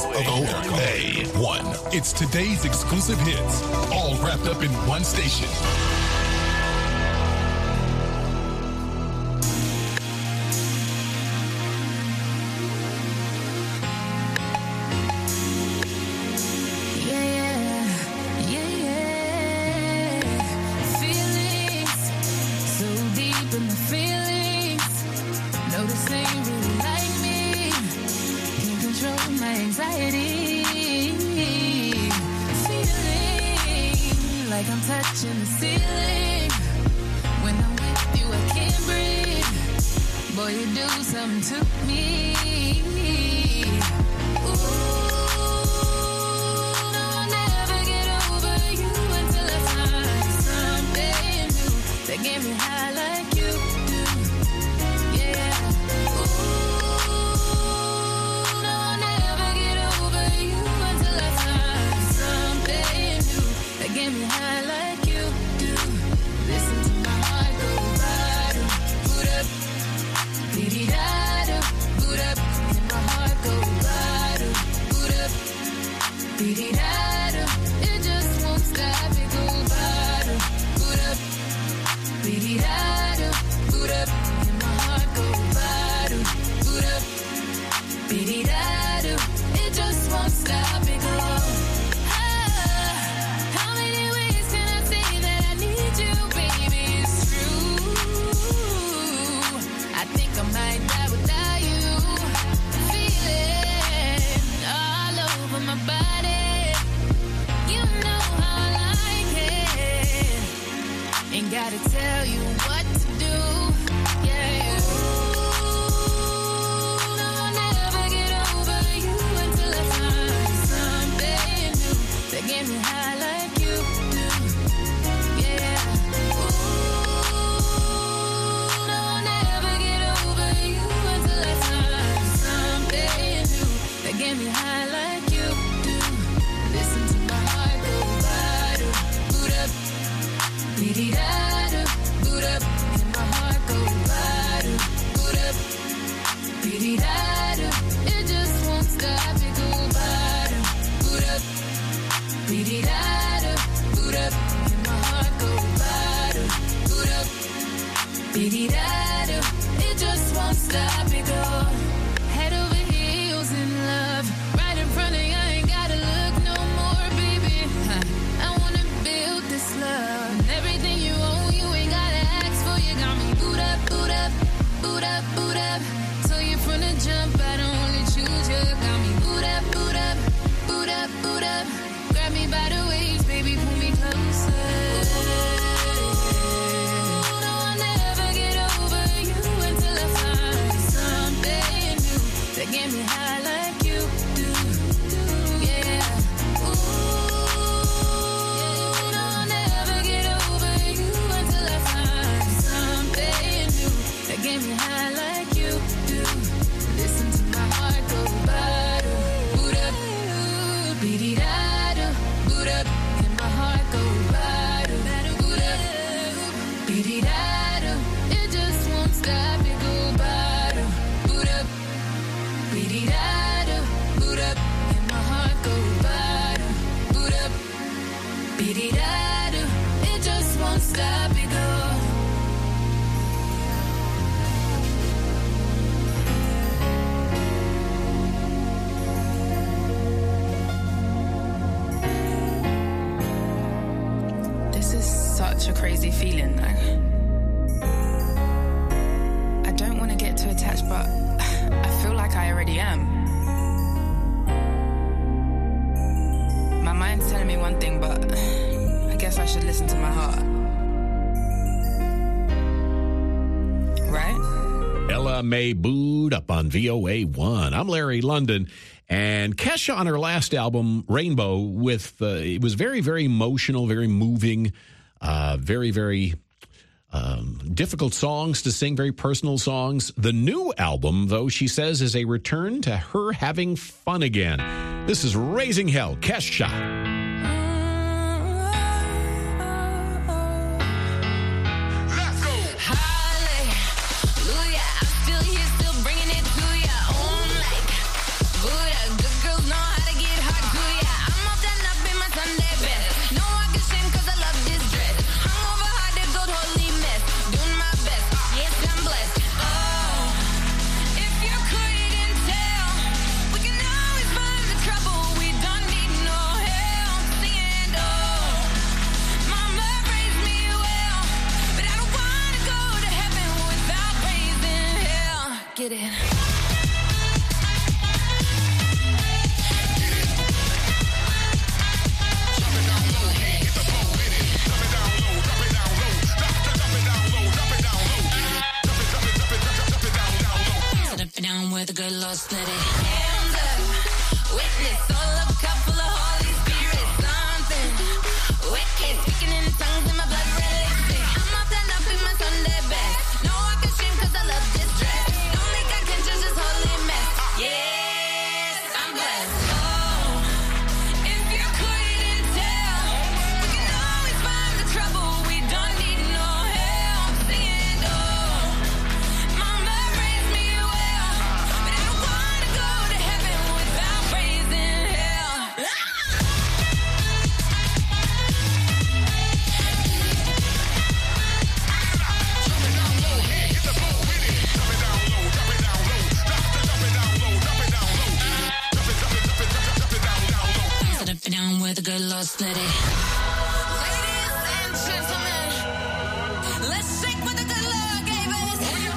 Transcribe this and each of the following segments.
VOA1. It's today's exclusive hits, all wrapped up in one station. May Booed up on VOA1. I'm Larry London, and Kesha on her last album, Rainbow, with it was very, very emotional, very moving, very, very difficult songs to sing, very personal songs. The new album, though, she says, is a return to her having fun again. This is Raising Hell, Kesha. Still bringing it to ya. Oh, like Buddha, good girls know how split it. Hands up, witness, all a couple of Holy Spirit, something wicked, speaking in tongues in my blood red lipstick. I'm up and up in my Sunday best. No, I can stream cause I love this dress. Don't make attention, just holy mess. Yes, I'm blessed. Oh, if you couldn't tell, we can always find the trouble. We don't need no help. Singing, oh, mama raised me well, but I don't wanna go to heaven without praising hell. Sit up and down with a good Lord split it. Ladies and gentlemen, let's shake what the good Lord gave us.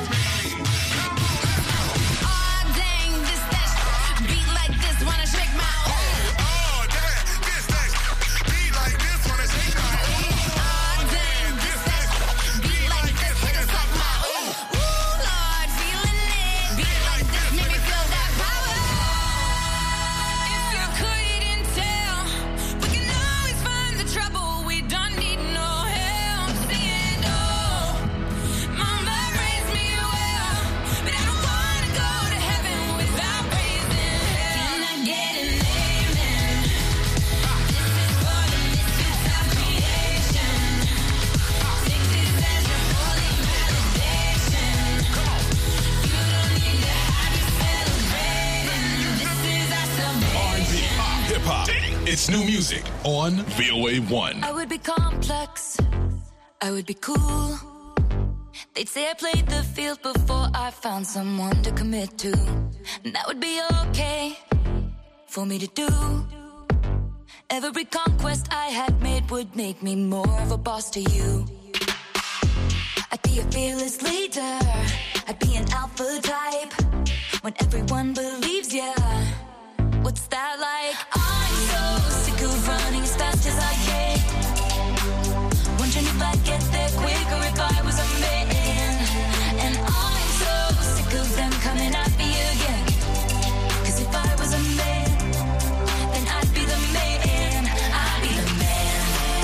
Oh, dang, this that beat like this, wanna shake my own. Oh, dang, this that beat like this, wanna shake my own. Oh, dang, this that beat like this, wanna suck my own. Ooh, Lord, feeling it. Beat like this, make me feel that power. If you couldn't tell, we can always find the trouble. We don't need no help. Singing, oh, mama raised me well, but I don't wanna go to heaven without praising hell. Can I get an amen? This is for the misfits of creation. Take this as your holy validation. You don't need to have you celebrating. This is our salvation. Hip hop. It's new music on VOA 1. I would be complex, I would be cool. They'd say I played the field before I found someone to commit to. And that would be okay for me to do. Every conquest I had made would make me more of a boss to you. I'd be a fearless leader, I'd be an alpha type. When everyone believes ya, what's that like? I'm so sick of running as fast as I can. Wondering if I'd get there quicker if I was a man. And I'm so sick of them coming at me again. Cause if I was a man, then I'd be the man. I'd be the man.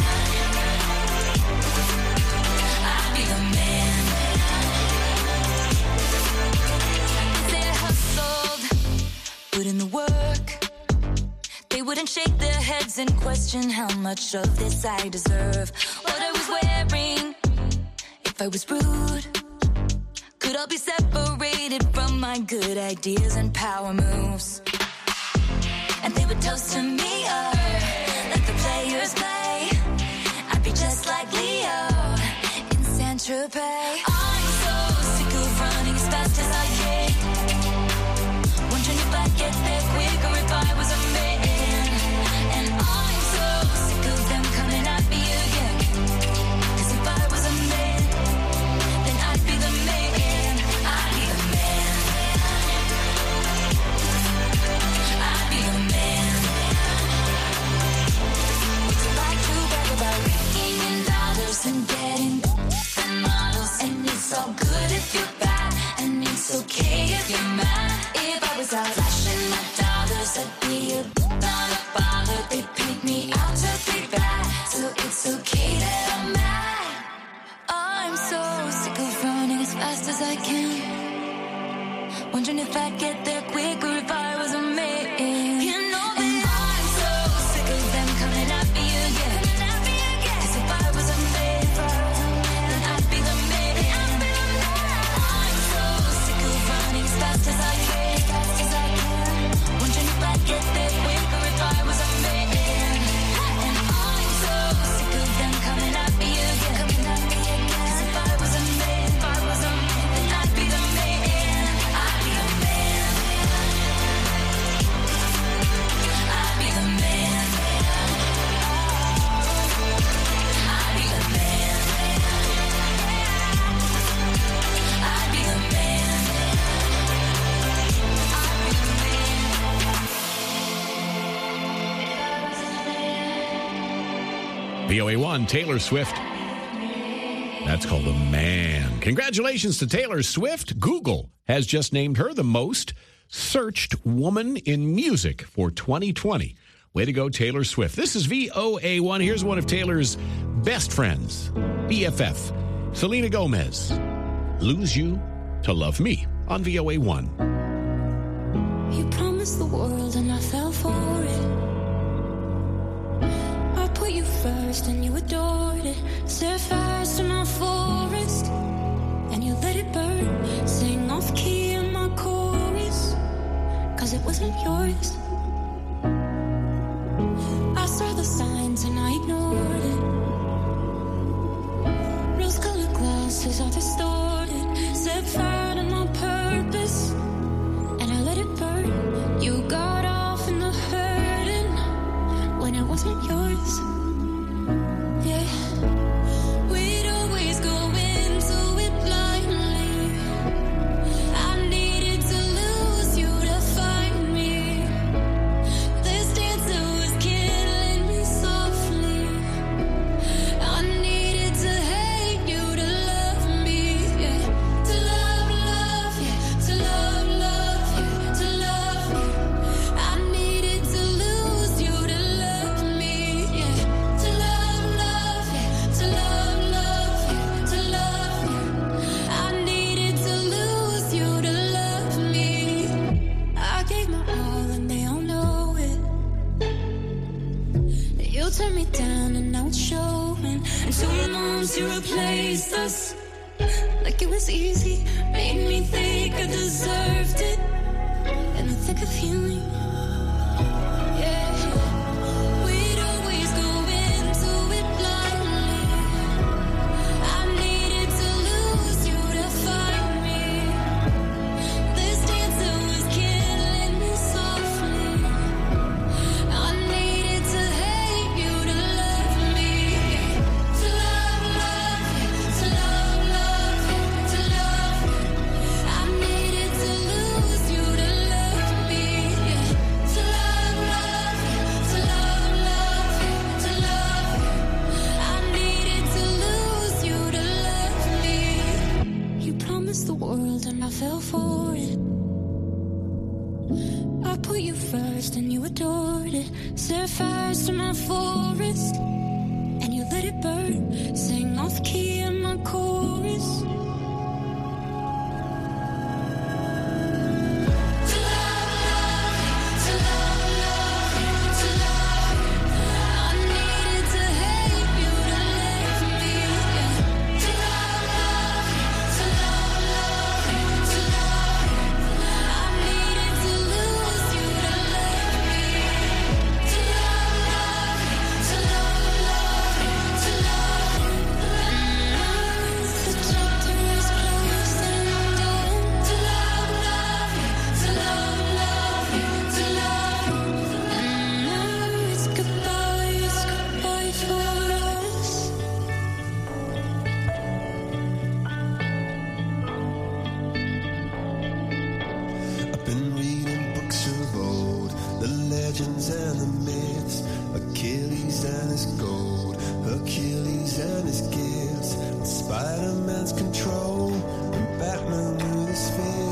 I'd be the man. They hustled, put in the work. They wouldn't shake their heads and question how much of this I deserve. What I was wearing, if I was rude, could all be separated from my good ideas and power moves. And they would toast to me, let the players play. I'd be just like Leo in Saint-Tropez. I'm so sick of running as fast as I can. Wondering if I'd get there quicker if I was a man. And I'm so sick of them coming at me again. Cause if I was a man, then I'd be the man. I'd be the man. I'd be the man. Would you like to brag about making in dollars and getting and models? And it's all good if you're bad, and it's okay if you're mad. If I was out flashing my dollars, I'd be not a bother. They pick me out to be bad, so it's okay that I'm mad. I'm so sick of running as fast as I can. Wondering if I'd get there quicker if I was a man. You know that I'm so sick of them coming at me again. Cause if I was a man, then I'd be the man. I'm so sick of running as fast as I can. Wondering if I'd get there quicker if I was a man. And I'm so sick of them coming at me again. Cause if I was a man, then I'd be the man. I'd be the man. I'd be the man. I'd be the man. I'd be the man. VOA 1, Taylor Swift. That's called The Man. Congratulations to Taylor Swift. Google has just named her the most searched woman in music for 2020. Way to go, Taylor Swift. This is VOA1. Here's one of Taylor's best friends, BFF, Selena Gomez. Lose You to Love Me on VOA1. You promised the world and I fell for it. I put you first and you adored it. Set fires to my forest and you let it burn. Sing off key in my chorus, 'cause it wasn't yours. I saw the signs and I ignored it. Rose-colored glasses are distorted. Set fire to my purpose and I let it burn. You got off in the hurting when it wasn't yours. Yeah, we'd always go into it blindly. I needed to lose you to find me. This dancer was killing me softly. I needed to hate you to love me, yeah. To love, love, yeah. To love, love, yeah. To love me. I needed to lose you to love me, yeah. To love, love, yeah. To love, love, yeah. To love me. I needed to lose you to love me. I gave my all and they all know it. You turned me down and now it's showing. And 2 months you replaced us like it was easy. Made me think I deserved it in the thick of healing. Yeah, we'd always go into it blindly. I needed to lose you to find me. This dancer was killing me softly. I needed to hate you to love me. To love, love, to love, love, to love. I needed to lose you to love me. To love, love, to love, love, to love. I needed to lose you to love me. You promised the world and I fell for it. I put you first and you adored it. Set fires to my forest and you let it burn. Sing off key in my chorus. To love, love, to love, love, to love. I needed to hate you to love me. To love, love, to love, love, to love. I needed to lose you to love me. To love, love, to love, love, to love. The chapter is closed and I'm done. To love, love, to love, love, to love. Now it's goodbye for us. I've been reading books of old, the legends and the myths, Achilles and his gold, Hercules and his gifts, Spider-Man's control, and Batman with his fist.